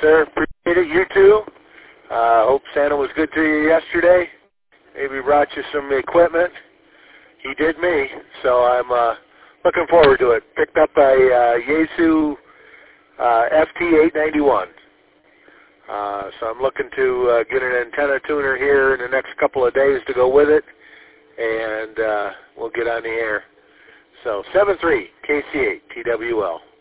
sir. Appreciate it. You too. Hope Santa was good to you yesterday. Maybe brought you some equipment. He did me, so I'm looking forward to it. Picked up a Yaesu FT891. So I'm looking to get an antenna tuner here in the next couple of days to go with it, and we'll get on the air. So 7-3 KC8 TWL.